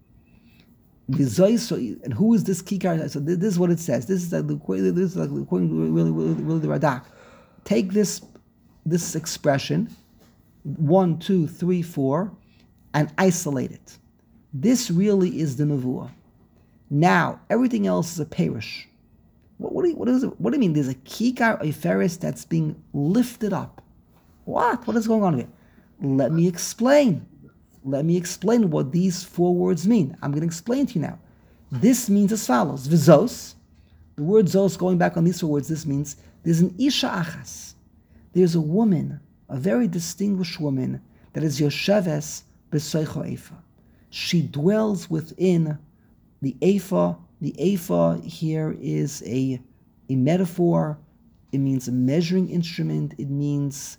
And who is this kikar? So this is what it says. This is like the really the Radak. Take this expression, 1, 2, 3, 4, and isolate it. This really is the Nevuah. Now, everything else is a perish. What do you mean? There's a kikar oiferes that's being lifted up. What is going on here? Let me explain. Let me explain what these 4 words mean. I'm going to explain to you now. This means as follows. V'zos. The word zos, going back on these 4 words, this means there's an isha achas. There's a woman, a very distinguished woman, that is yosheves b'soicho efa. She dwells within the ephah. The ephah here is a metaphor. It means a measuring instrument. It means.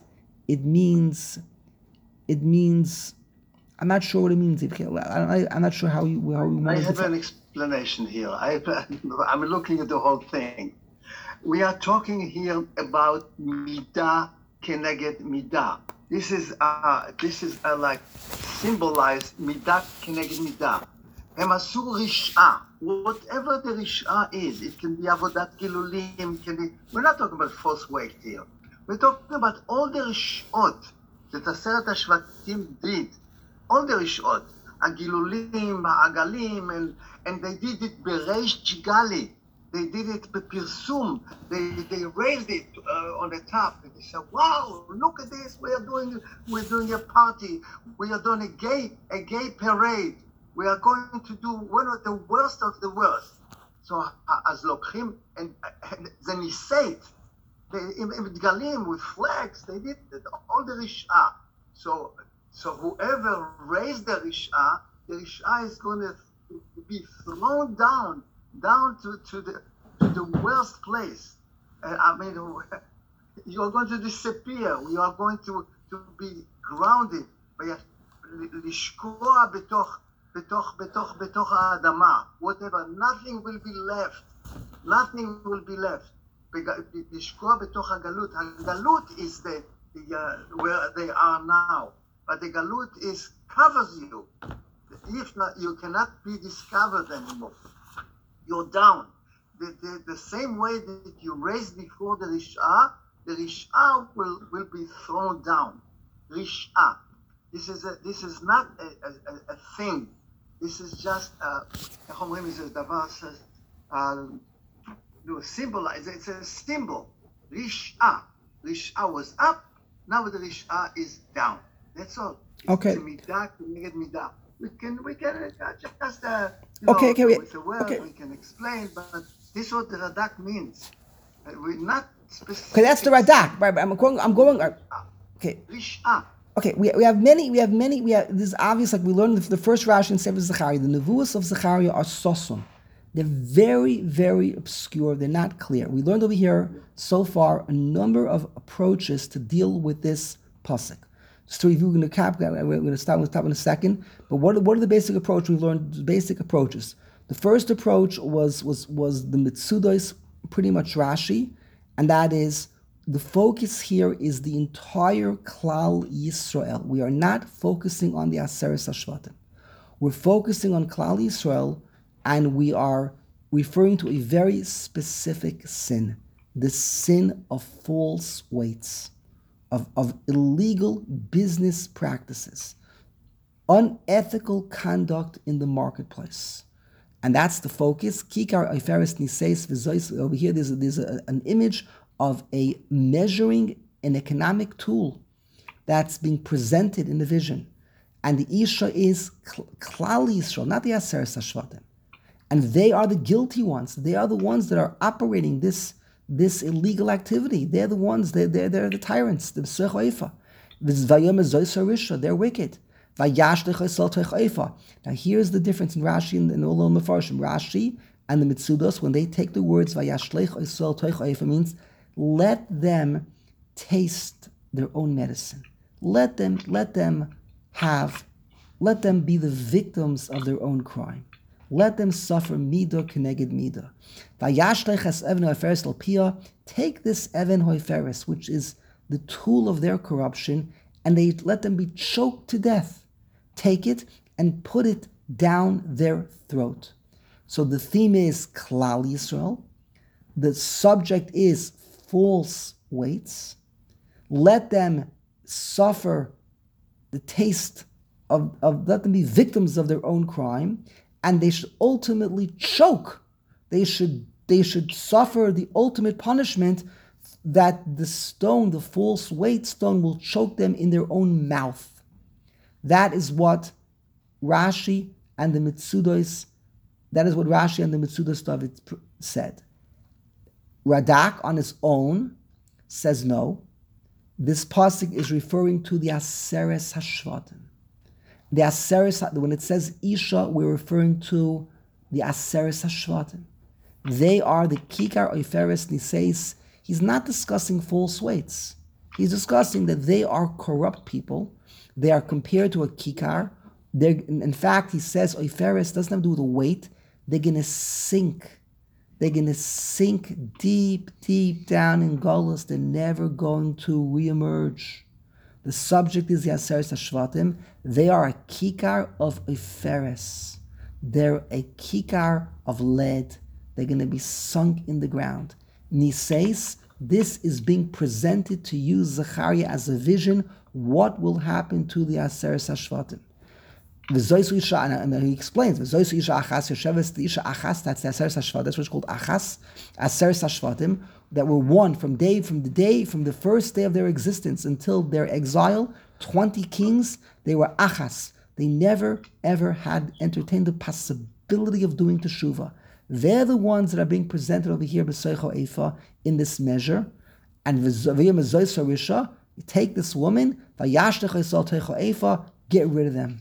I'm not sure what it means. I'm not sure how you want I to have an explanation here. I'm looking at the whole thing. We are talking here about midah keneged midah. This is like symbolized midah keneged midah. Hemasu rish'ah. Whatever the rish'ah is, it can be avodat gilulim, we're not talking about false weight here. We're talking about all the rish'ot that Aseret HaShvatim did all the Rishot, Agilulim, Ha'agalim, and they did it Bereish Gali. They did it Bepirsum. They raised it on the top. And they said, wow, look at this. We're doing a party. We are doing a gay parade. We are going to do one of the worst of the worst. So as Lokhim and the Niseit, in Galim with flags, they did all the Rish'ah. So whoever raised the Rish'ah is going to be thrown down to the worst place. I mean, you are going to disappear. We are going to be grounded. לשקוע בתוך האדמה. Whatever, nothing will be left. Nothing will be left. לשקוע בתוך הגלות. הגלות is where they are now. But the galut covers you. If not, you cannot be discovered anymore. You're down. The same way that you raised before the Rish'ah will be thrown down. Rish'ah. This is not a thing. This is just symbolize. It's a symbol. Rish'ah. Rish'ah was up. Now the Rish'ah is down. That's all. Okay. It's midah k'neged midah. We can just okay. With the word we can explain, but this is what the Radak means. We're not specific. Okay, that's the Radak. Right, I'm going. Okay. Rish'ah. Okay, we have many. This is obvious. Like we learned the first Rashi in Sefer Zechariah. The Nevuos of Zechariah are sosum. They're very, very obscure. They're not clear. We learned over here so far a number of approaches to deal with this pasuk. Just to review, we're going to stop in a second. But what are the basic approaches we've learned? The basic approaches. The first approach was the Mitzudos, pretty much Rashi, and that is the focus here is the entire Klal Yisrael. We are not focusing on the Aseres HaShvatim. We're focusing on Klal Yisrael, and we are referring to a very specific sin, the sin of false weights. Of illegal business practices, unethical conduct in the marketplace. And that's the focus. Kikar Oferes Niseis V'zois. Over here there's an image of a measuring an economic tool that's being presented in the vision. And the Isha is Klal Yisrael, not the Aseres HaShvatim. And they are the guilty ones. They are the ones that are operating this illegal activity. They're the ones, they're the tyrants, the B'sech Oifa. They're wicked. Now here's the difference in Rashi and all the Mefarshim. Rashi and the Mitzudos, when they take the words Vayashlech Oisel Toich Oifa, means let them taste their own medicine. Let them be the victims of their own crime. Let them suffer midah k'neged midah. Take this even hoiferes, which is the tool of their corruption, and they let them be choked to death. Take it and put it down their throat. So the theme is Klal Yisrael. The subject is false weights. Let them suffer the taste of let them be victims of their own crime. And they should ultimately choke. They should suffer the ultimate punishment that the stone, the false weight stone, will choke them in their own mouth. That is what Rashi and the Mitzudos David said. Radak on its own says no. This pasuk is referring to the Aseres HaShvatim. The Aseres, when it says Isha, we're referring to the Aseres HaShvatim. They are the Kikar Oferes Niseis. He's not discussing false weights. He's discussing that they are corrupt people. They are compared to a Kikar. In fact, he says Oferes doesn't have to do with the weight. They're going to sink. They're going to sink deep, deep down in Golus. They're never going to reemerge. The subject is the Aseres HaShvatim. They are a kikar of Oferes. They're a kikar of lead. They're going to be sunk in the ground. Niseis, this is being presented to you, Zechariah, as a vision. What will happen to the Aseres HaShvatim? V'zoisu isha, and he explains, V'zoisu isha achas, Yosheves the isha achas, that's the Aseres HaShvat, that's what's called achas, Aseres HaShvatim, that were one from the first day of their existence until their exile, 20 kings, they were achas. They never, ever had entertained the possibility of doing teshuvah. They're the ones that are being presented over here, B'soicho Eifa, in this measure. And you take this woman, get rid of them.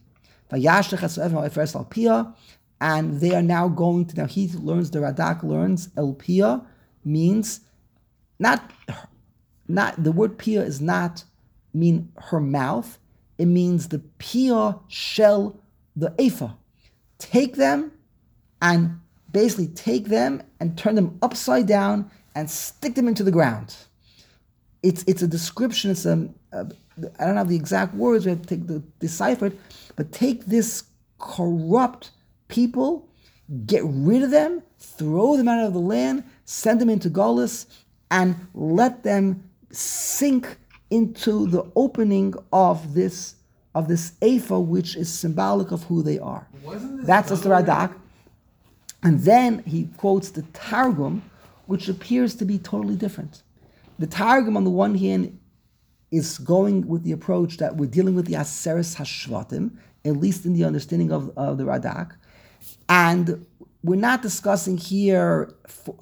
And they are now going to, now he learns, the Radak learns, El Pia means, not the word Pia is not mean her mouth, it means the Pia shell, the Eifa. Take them and basically take them and turn them upside down and stick them into the ground. It's a description, it's I don't have the exact words, we have to decipher it, but take this corrupt people, get rid of them, throw them out of the land, send them into Golus, and let them sink into the opening of this Eifa, which is symbolic of who they are. That's the Radak. And then he quotes the Targum, which appears to be totally different. The Targum, on the one hand, is going with the approach that we're dealing with the Aseres HaShvatim, at least in the understanding of the Radak. And we're not discussing here,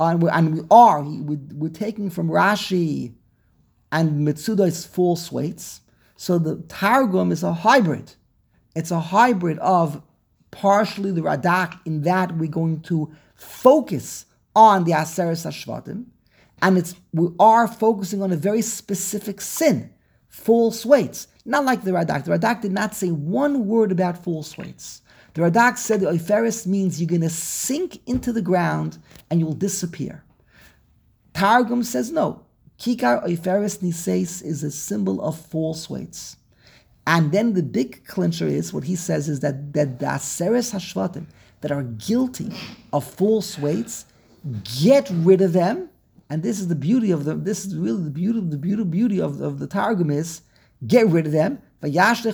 we're taking from Rashi and Metzuda's false weights. So the Targum is a hybrid. It's a hybrid of partially the Radak, in that we're going to focus on the Aseres HaShvatim, and we are focusing on a very specific sin, false weights. Not like the Radak. The Radak did not say one word about false weights. The Radak said the Oiferes means you're going to sink into the ground and you will disappear. Targum says no. Kikar Oiferes Niseis is a symbol of false weights. And then the big clincher is, what he says is that the Aseres HaShvatim that are guilty of false weights, get rid of them. And this is the beauty of them. This is really the beauty of the Targum is, get rid of them. Get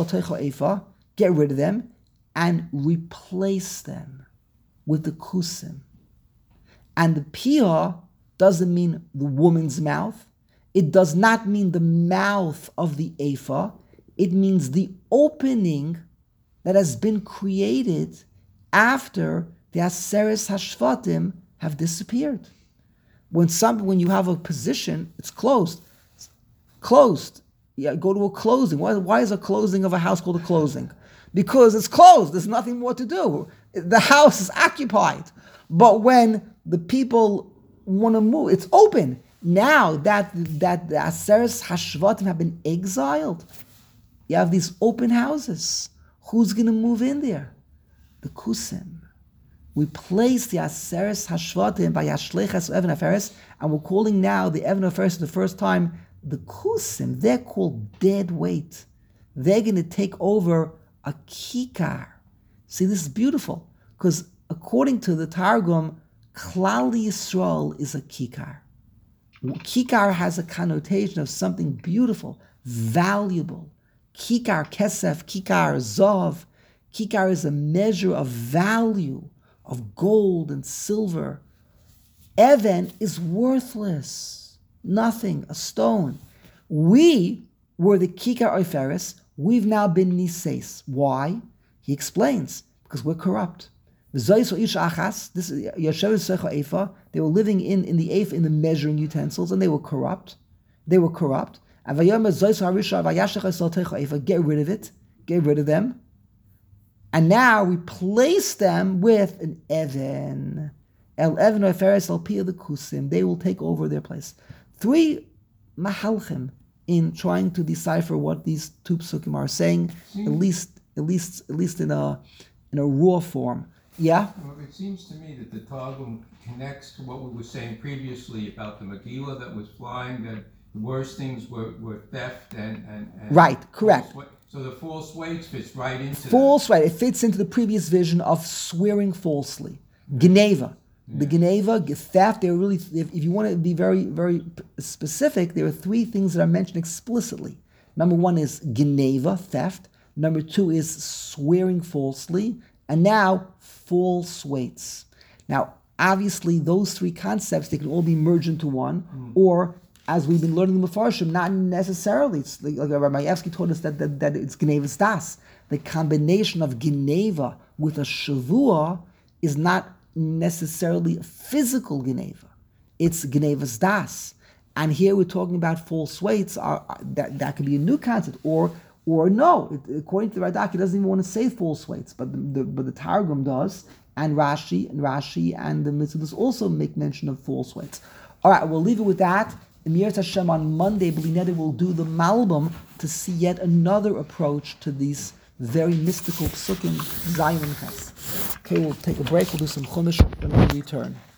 rid of them and replace them with the kusim. And the pia doesn't mean the woman's mouth. It does not mean the mouth of the ephah. It means the opening that has been created after the Aseres HaShvatim have disappeared. When you have a position, it's closed. It's closed. Yeah, go to a closing. Why is a closing of a house called a closing? Because it's closed. There's nothing more to do. The house is occupied. But when the people want to move, it's open. Now that the Aseres HaShvatim have been exiled, you have these open houses. Who's going to move in there? The Kusim. We place the Aseres HaShvatim by Yashleches Even Aferes, and we're calling now the Even Aferes for the first time the Kusim. They're called dead weight. They're going to take over a kikar. See, this is beautiful, because according to the Targum, Klal Yisrael is a kikar. Kikar has a connotation of something beautiful, valuable. Kikar kesef, kikar zav. Kikar is a measure of value, of gold and silver. Even is worthless, nothing, a stone. We were the kikar oiferes. We've now been niseis. Why? He explains, because we're corrupt. This is Yoshev Secha Eifa. They were living in the Eifa, in the measuring utensils, and they were corrupt. Get rid of it. Get rid of them. And now replace them with an Even. El Even Oferes Al Pia the Kusim. They will take over their place. 3 mahalchim in trying to decipher what these two psukim are saying, at least in a raw form. Yeah? Well, it seems to me that the Targum connects to what we were saying previously about the Megillah that was flying, that the worst things were theft and right, correct. So the false weights fits right into false weight. It fits into the previous vision of swearing falsely. Geneva. Yeah. The Geneva, theft, they were really, if you want to be very, very specific, there are 3 things that are mentioned explicitly. Number 1 is Geneva, theft. Number 2 is swearing falsely. And now, false weights. Now, obviously, those 3 concepts, they can all be merged into one, or, as we've been learning in the Mefarshim, not necessarily. It's like Rabbi Yevsky taught us that it's Gnevas Das. The combination of Geneva with a Shavua is not necessarily a physical Geneva. It's Gnevas Das. And here we're talking about false weights. That could be a new concept, or no. According to the Radak, he doesn't even want to say false weights, but the Targum does, and Rashi and the Mitzvahs also make mention of false weights. All right, we'll leave it with that. Emir Hashem on Monday, Blineda will do the Malbim to see yet another approach to these very mystical psukim, Zion Ches. Okay, we'll take a break. We'll do some Chumash and we'll return.